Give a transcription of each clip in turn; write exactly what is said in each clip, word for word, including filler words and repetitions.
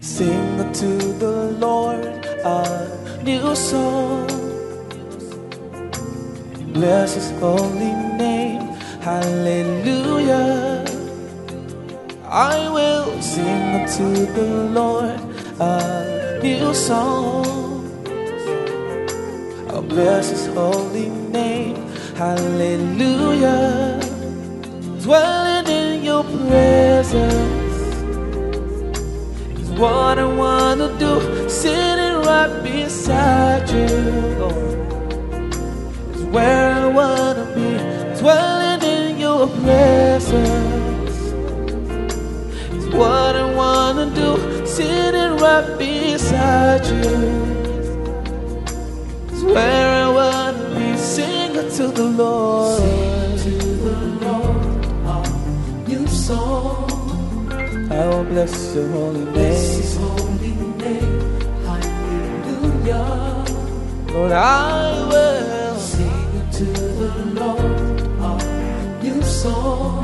Sing unto the Lord a new song. Bless his holy name. Hallelujah. I will sing unto the Lord a new song. I'll bless his holy name. Hallelujah. Dwelling in your presence is what I want to do. Sitting right beside you, Lord, is where I want to be. Dwelling in your presence is what I want to do. Sitting right beside you is where I want to be. Sing to the Lord, sing to the Lord a new song. I will bless your holy name. Bless his holy name. Hallelujah. Lord, I will sing to the Lord a new song.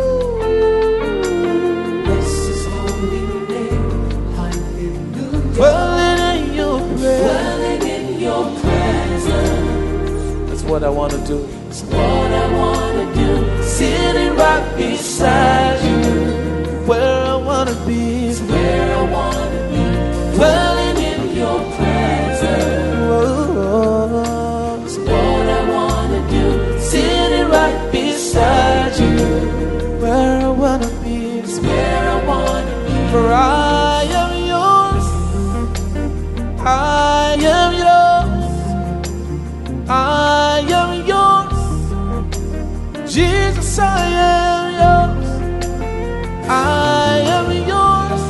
Bless his holy name. Hallelujah. Dwelling in your presence. Dwelling in your presence. That's what I want to do. It's what I want to do. Sitting right beside you, where I want to be. It's where I want to be. Dwelling in your presence. Whoa. It's what I want to do. Sitting right beside you, where I want to be. It's where I want to be. For I am yours. I am yours. I am yours. Jesus, I am yours. I am yours.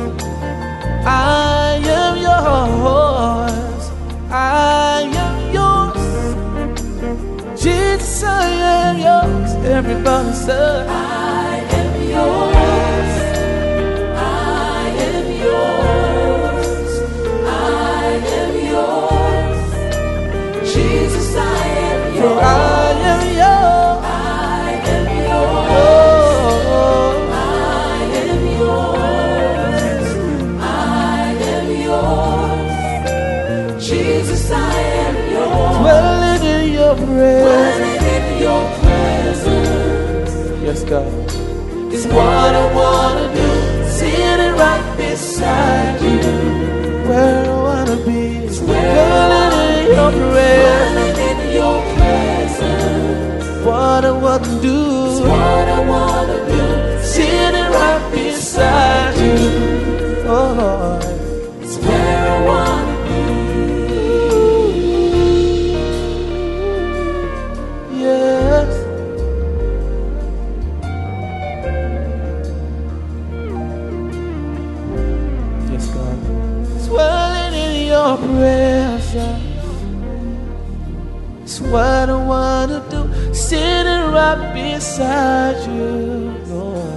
I am yours. I am yours. Jesus, I am yours. Everybody say, I am yours. I am yours. I am yours. Jesus, I am yours. I am yours. I am yours. I am yours. I am yours. Jesus, I am yours. Dwelling in your presence. Dwelling in your presence. Yes, God. It's what I want to do. Sitting right beside you, where I want to be. It's dwelling in your presence. Dwelling in your presence. What I want to do. It's what I want to do. Sitting right beside you, oh Lord. It's where I want to be. Yes. Yes, God. Dwelling in your presence. It's what I want to do. Sitting right beside you, Lord.